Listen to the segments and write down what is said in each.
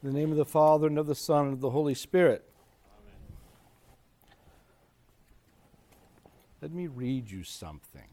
In the name of the Father, and of the Son, and of the Holy Spirit. Amen. Let me read you something.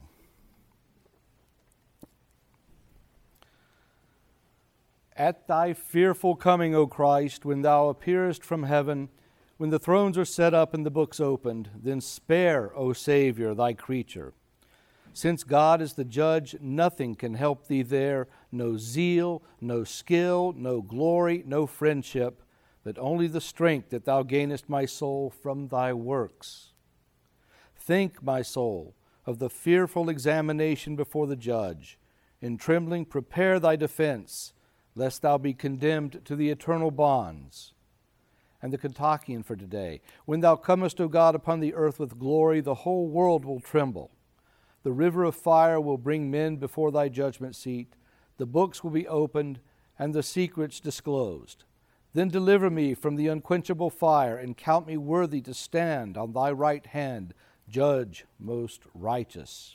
At thy fearful coming, O Christ, when thou appearest from heaven, when the thrones are set up and the books opened, then spare, O Savior, thy creature. Since God is the judge, nothing can help thee there, no zeal, no skill, no glory, no friendship, but only the strength that thou gainest my soul from thy works. Think, my soul, of the fearful examination before the judge. In trembling prepare thy defense, lest thou be condemned to the eternal bonds. And the Kontakion for today. When thou comest, O God, upon the earth with glory, the whole world will tremble. The river of fire will bring men before thy judgment seat. The books will be opened, and the secrets disclosed. Then deliver me from the unquenchable fire, and count me worthy to stand on thy right hand, Judge most righteous.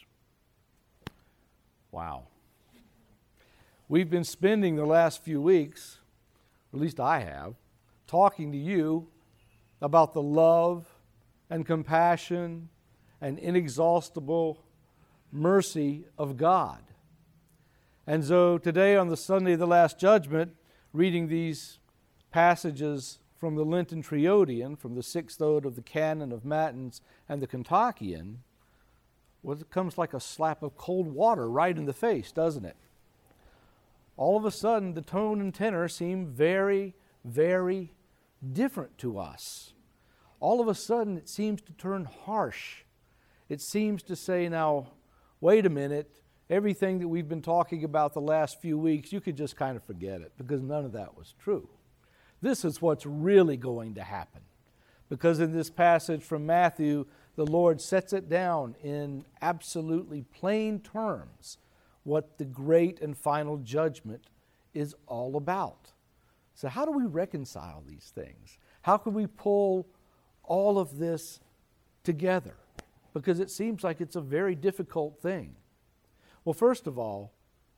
Wow. We've been spending the last few weeks, at least I have, talking to you about the love and compassion and inexhaustible mercy of God. And so today, on the Sunday of the Last Judgment, reading these passages from the Lenten Triodion, from the sixth ode of the Canon of Matins and the Kontakion, well, it comes like a slap of cold water right in the face, doesn't it? All of a sudden, the tone and tenor seem very, very different to us. All of a sudden, it seems to turn harsh. It seems to say, now, wait a minute, everything that we've been talking about the last few weeks, you could just kind of forget it, because none of that was true. This is what's really going to happen. Because in this passage from Matthew, the Lord sets it down in absolutely plain terms what the great and final judgment is all about. So how do we reconcile these things? How can we pull all of this together? Because it seems like it's a very difficult thing. Well, first of all,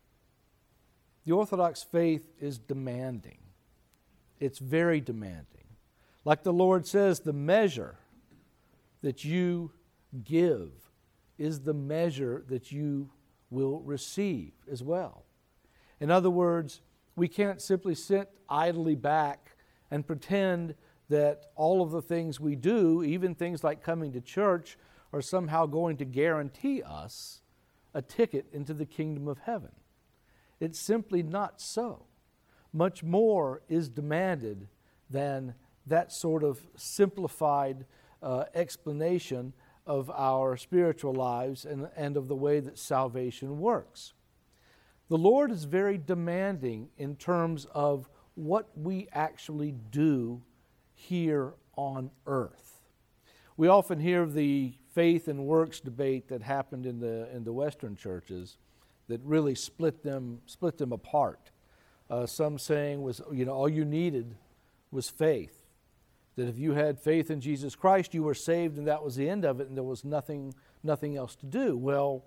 the Orthodox faith is demanding. It's very demanding. Like the Lord says, the measure that you give is the measure that you will receive as well. In other words, we can't simply sit idly back and pretend that all of the things we do, even things like coming to church, are somehow going to guarantee us a ticket into the kingdom of heaven. It's simply not so. Much more is demanded than that sort of simplified explanation of our spiritual lives and of the way that salvation works. The Lord is very demanding in terms of what we actually do here on earth. We often hear of the faith and works debate that happened in the Western churches that really split them apart. Some saying was, all you needed was faith. That if you had faith in Jesus Christ, you were saved, and that was the end of it, and there was nothing else to do. Well,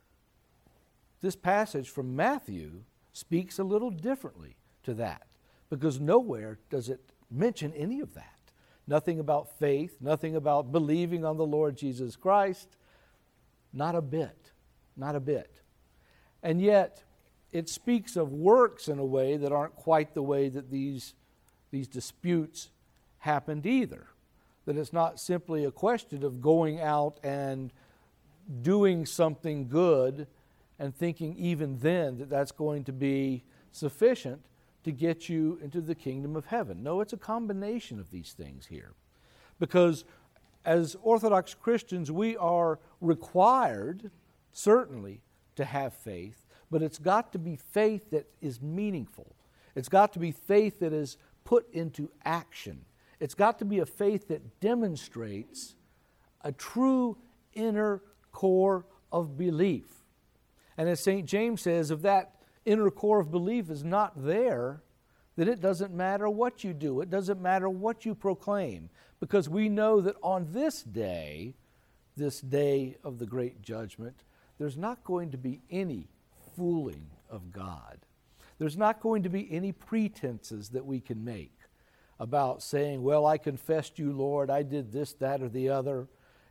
this passage from Matthew speaks a little differently to that, because nowhere does it mention any of that. Nothing about faith, nothing about believing on the Lord Jesus Christ. Not a bit. Not a bit. And yet, it speaks of works in a way that aren't quite the way that these disputes happened either. That it's not simply a question of going out and doing something good and thinking even then that that's going to be sufficient to get you into the kingdom of heaven. No, it's a combination of these things here. Because as Orthodox Christians, we are required, certainly, to have faith, but it's got to be faith that is meaningful. It's got to be faith that is put into action. It's got to be a faith that demonstrates a true inner core of belief. And as St. James says, if that inner core of belief is not there, then it doesn't matter what you do. It doesn't matter what you proclaim, because we know that on this day of the great judgment, there's not going to be any fooling of God. There's not going to be any pretenses that we can make. about saying, well, I confessed you, Lord, I did this, that, or the other,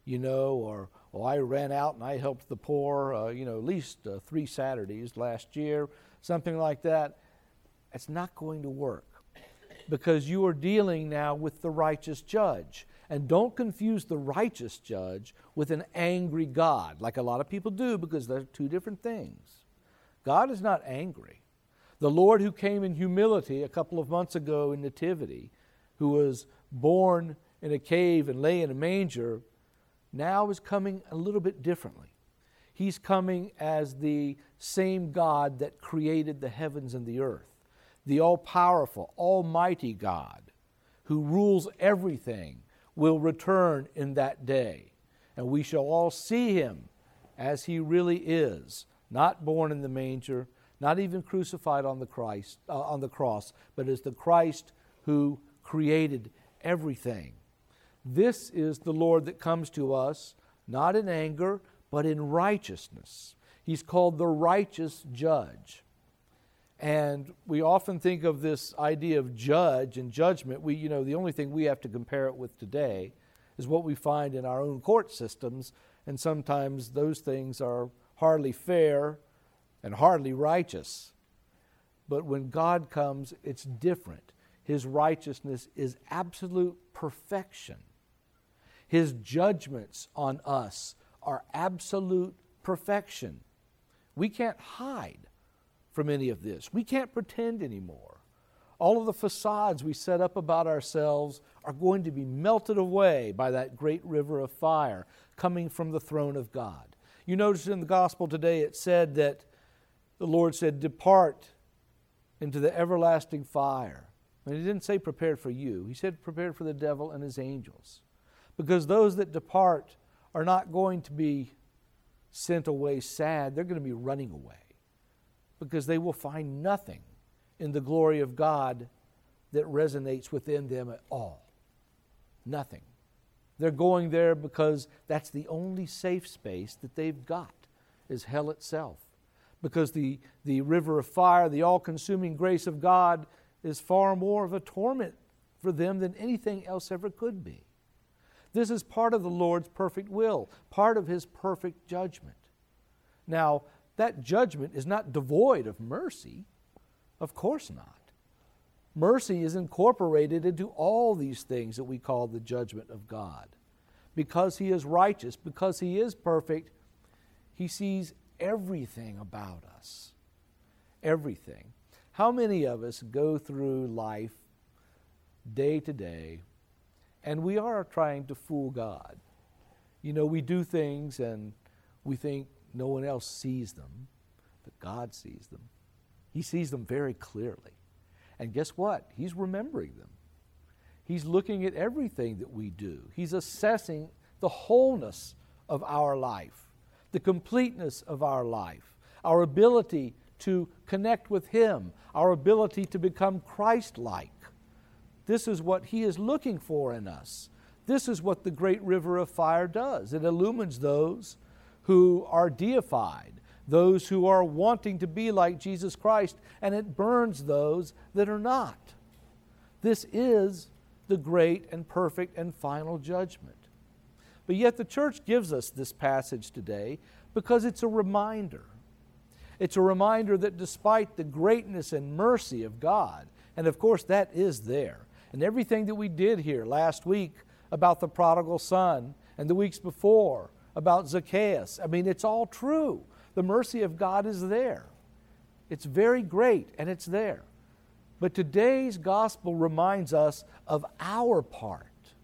or I ran out and I helped the poor, at least 3 Saturdays last year, something like that. It's not going to work because you are dealing now with the righteous judge. And don't confuse the righteous judge with an angry God, like a lot of people do, because they're 2 different things. God is not angry. The Lord who came in humility a couple of months ago in Nativity, who was born in a cave and lay in a manger, now is coming a little bit differently. He's coming as the same God that created the heavens and the earth, the all-powerful, almighty God who rules everything, will return in that day. And we shall all see him as he really is, not born in the manger, not even crucified on the cross, but as the Christ who created everything. This is the Lord that comes to us, not in anger, but in righteousness. He's called the righteous judge. And we often think of this idea of judge and judgment. The only thing we have to compare it with today is what we find in our own court systems, and sometimes those things are hardly fair and hardly righteous. But when God comes, it's different. His righteousness is absolute perfection. His judgments on us are absolute perfection. We can't hide from any of this. We can't pretend anymore. All of the facades we set up about ourselves are going to be melted away by that great river of fire coming from the throne of God. You notice in the gospel today it said that the Lord said, "Depart into the everlasting fire." And he didn't say prepared for you. He said prepared for the devil and his angels. Because those that depart are not going to be sent away sad. They're going to be running away. Because they will find nothing in the glory of God that resonates within them at all. Nothing. They're going there because that's the only safe space that they've got, is hell itself. Because the river of fire, the all-consuming grace of God, is far more of a torment for them than anything else ever could be. This is part of the Lord's perfect will, part of his perfect judgment. Now, that judgment is not devoid of mercy. Of course not. Mercy is incorporated into all these things that we call the judgment of God. Because he is righteous, because he is perfect, he sees everything about us. Everything. How many of us go through life day to day and we are trying to fool God? We do things and we think no one else sees them, but God sees them. He sees them very clearly. And guess what? He's remembering them. He's looking at everything that we do. He's assessing the wholeness of our life, the completeness of our life, our ability to connect with him, our ability to become Christ-like. This is what he is looking for in us. This is what the great river of fire does. It illumines those who are deified, those who are wanting to be like Jesus Christ, and it burns those that are not. This is the great and perfect and final judgment. But yet the church gives us this passage today because it's a reminder. It's a reminder that despite the greatness and mercy of God, and of course that is there, and everything that we did here last week about the prodigal son, and the weeks before about Zacchaeus, it's all true. The mercy of God is there. It's very great, and it's there. But today's gospel reminds us of our part.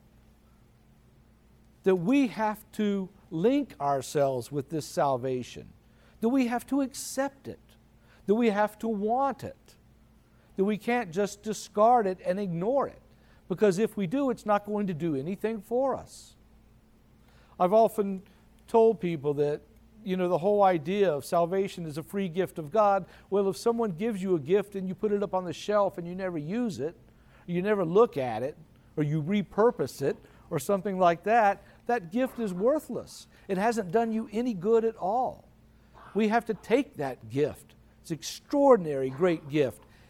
That we have to link ourselves with this salvation. That we have to accept it. That we have to want it. That we can't just discard it and ignore it. Because if we do, it's not going to do anything for us. I've often told people that, the whole idea of salvation is a free gift of God. Well, if someone gives you a gift and you put it up on the shelf and you never use it, or you never look at it, or you repurpose it, or something like that, that gift is worthless. It hasn't done you any good at all. We have to take that gift. It's an extraordinary, great gift,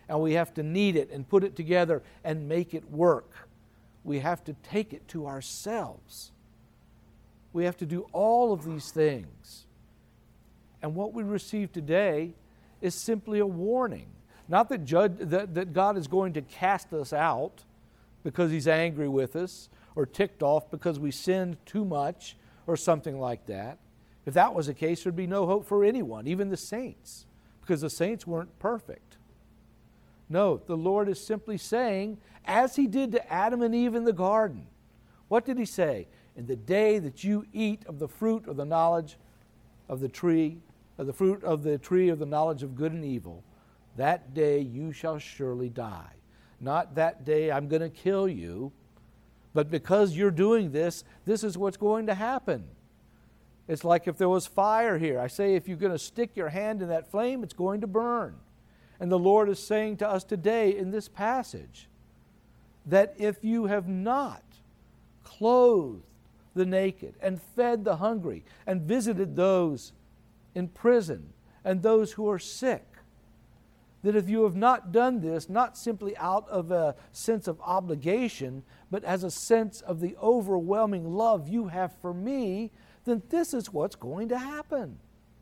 and we have to knead it and put it together and make it work. We have to take it to ourselves. We have to do all of these things. And what we receive today is simply a warning. Not that God is going to cast us out because He's angry with us or ticked off because we sinned too much or something like that. If that was the case, there'd be no hope for anyone, even the saints, because the saints weren't perfect. No, the Lord is simply saying, as He did to Adam and Eve in the garden, what did He say? In the day that you eat of the fruit of the knowledge of the tree, of the fruit of the tree of the knowledge of good and evil, that day you shall surely die. Not that day I'm going to kill you, but because you're doing this, this is what's going to happen. It's like if there was fire here. I say if you're going to stick your hand in that flame, it's going to burn. And the Lord is saying to us today in this passage that if you have not clothed the naked and fed the hungry and visited those in prison and those who are sick, that if you have not done this, not simply out of a sense of obligation, but as a sense of the overwhelming love you have for me, then this is what's going to happen.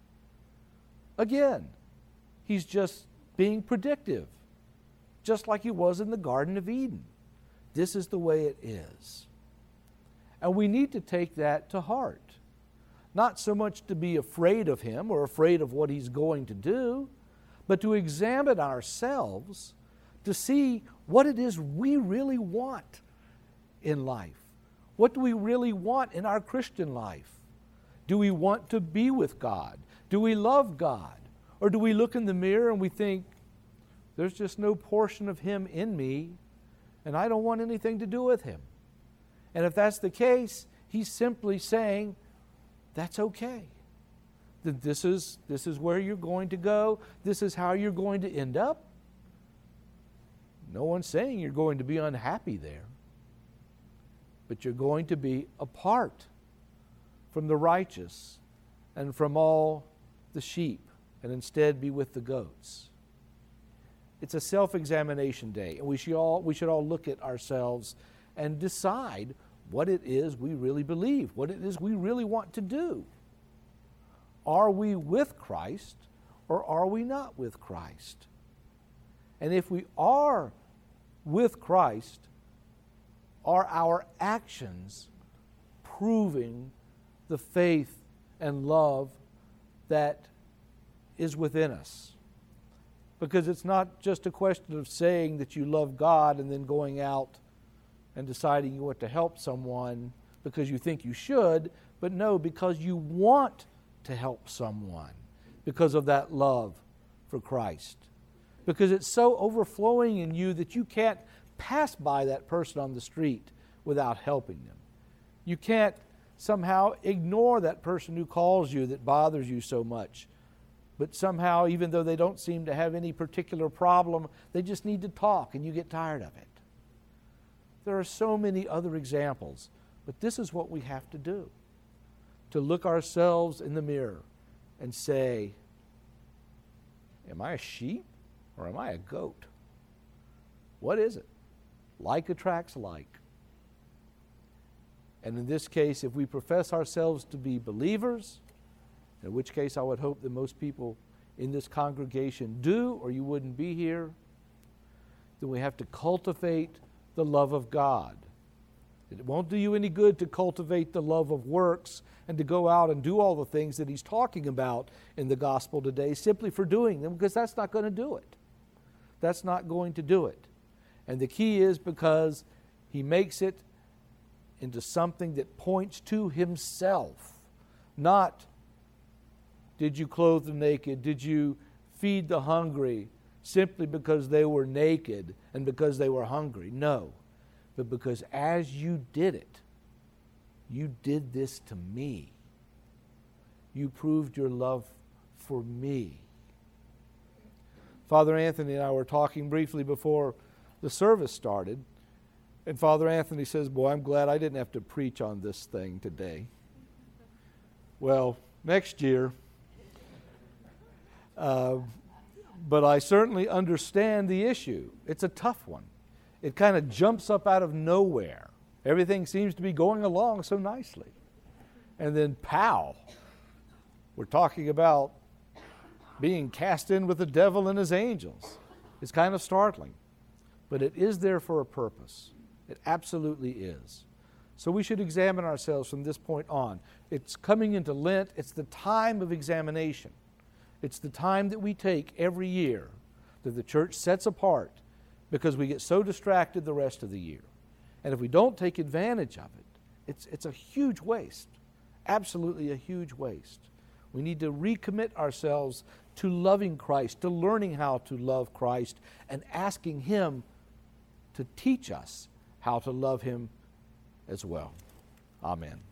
Again, He's just being predictive, just like He was in the Garden of Eden. This is the way it is. And we need to take that to heart. Not so much to be afraid of Him or afraid of what He's going to do, but to examine ourselves to see what it is we really want in life. What do we really want in our Christian life? Do we want to be with God? Do we love God? Or do we look in the mirror and we think, there's just no portion of Him in me, and I don't want anything to do with Him? And if that's the case, He's simply saying, that's okay. That this is where you're going to go. This is how you're going to end up. No one's saying you're going to be unhappy there. But you're going to be apart from the righteous and from all the sheep, and instead be with the goats. It's a self-examination day, and we should all look at ourselves and decide what it is we really believe, what it is we really want to do. Are we with Christ or are we not with Christ? And if we are with Christ, are our actions proving the faith and love that is within us? Because it's not just a question of saying that you love God and then going out and deciding you want to help someone because you think you should, but no, because you want to help someone because of that love for Christ. Because it's so overflowing in you that you can't pass by that person on the street without helping them. You can't somehow ignore that person who calls you that bothers you so much. But somehow, even though they don't seem to have any particular problem, they just need to talk and you get tired of it. There are so many other examples, but this is what we have to do. To look ourselves in the mirror and say, am I a sheep or am I a goat? What is it? Like attracts like. And in this case, if we profess ourselves to be believers, in which case I would hope that most people in this congregation do, or you wouldn't be here, then we have to cultivate the love of God. It won't do you any good to cultivate the love of works and to go out and do all the things that He's talking about in the gospel today simply for doing them, because that's not going to do it. That's not going to do it. And the key is because He makes it into something that points to Himself, not did you clothe the naked, did you feed the hungry simply because they were naked and because they were hungry. No, but because as you did it, you did this to me. You proved your love for me. Father Anthony and I were talking briefly before the service started, and Father Anthony says, boy, I'm glad I didn't have to preach on this thing today. Well, next year, But I certainly understand the issue. It's a tough one. It kind of jumps up out of nowhere. Everything seems to be going along so nicely. And then, pow, we're talking about being cast in with the devil and his angels. It's kind of startling. But it is there for a purpose. It absolutely is. So we should examine ourselves from this point on. It's coming into Lent. It's the time of examination. It's the time that we take every year that the church sets apart because we get so distracted the rest of the year. And if we don't take advantage of it, it's a huge waste. Absolutely a huge waste. We need to recommit ourselves to loving Christ, to learning how to love Christ, and asking Him to teach us how to love Him as well. Amen.